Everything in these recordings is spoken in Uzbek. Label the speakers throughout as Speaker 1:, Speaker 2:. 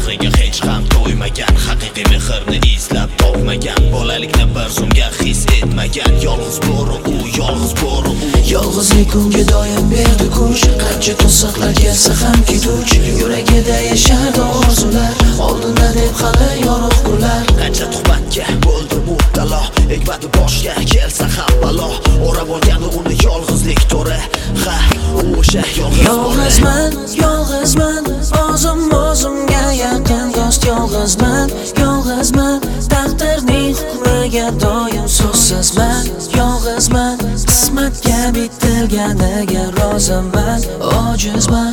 Speaker 1: mehriga hech ham to'ymagan, haqiqiy mehrni izlab topmagan, bolalikni bir zumga his etmagan. Yolg'iz bo'ri u, yolg'iz bo'ri u.
Speaker 2: Yolg'izlik unga doim berdi kuch, qancha to'siqlar kelsa ham ketuvch. Yuragida yashardi orzular, oldinda deb hali yorug' kunlar.
Speaker 1: Qancha tuhmatga bo'ldi mubtalo, egmadi boshga kelsa ham balo. O'rab olgandi uni yolg'izlik to'ri. Ha, u o'sha
Speaker 2: yolg'izman, yolg'izman, o'zimga yaqin do'st. Yolg'izman, yolg'izman, taqdirning hukmiga doim so'zsizman. Yolg'izman, qismatga bitilganiga roziman. Ojizman,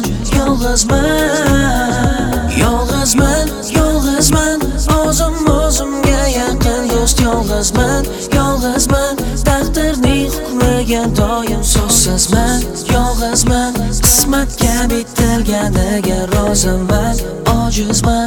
Speaker 2: yolg'izman, yolg'izman, yolg'izman, o'zimga yaqin do'st. Yolg'izman, yolg'izman, taqdirning hukmiga doim so'zsizman. Yolg'izman, qismatga bitilganiga roziman. Ojizman,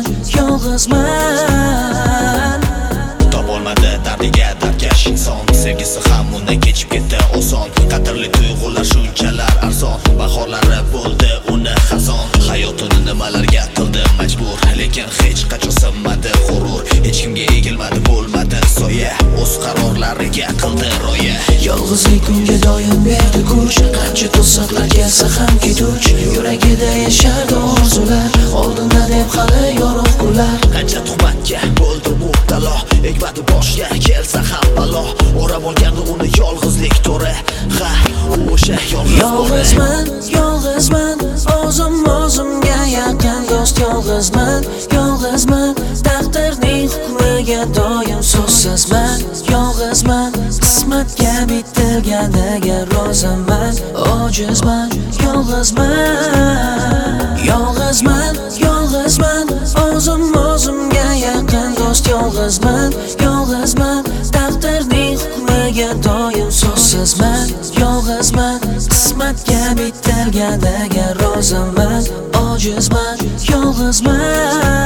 Speaker 2: yolg'izman.
Speaker 1: Topolmadi dardiga darkash inson, sevgisi ham undan kechib ketdi oson. Qadrli tuyg'ular shunchalar arzon, bahorlari bo'ldi uni xazon. Hayotini nimalarga qildi majbur, lekin hech qachon sinmadi g'urur. Hech kimga egilmadi, bo'lmadi soya, o'z qarorlariga qildi rioya.
Speaker 2: Yolg'izlik unga doim berdi kuch, qancha to'siqlar kelsa ham ketuvch. Yuragida yashardi orzular, oldinda deb hali yorug' kunlar.
Speaker 1: Qancha tuhmatga bo'ldi mubtalo, egmadi boshga kelsa ham balo. O'rab olgandi uni yolg'izlik to'ri. Ha, u o'sha
Speaker 2: yolg'izman, yolg'izman, o'zimga yaqin do'st. Yolg'izman, yolg'izman, taqdirning hukmiga doim so'zsizman. Yolg'izman, qismatga bitilganiga roziman. Ojizman, yolg'izman, yolg'izman, yolg'izman, o'zimga yaqin do'st. Yolg'izman, yolg'izman, taqdirning hukmiga doim so'zsizman. Yolg'izman, qismatga bitilganiga roziman. Ojizman, yolg'izman.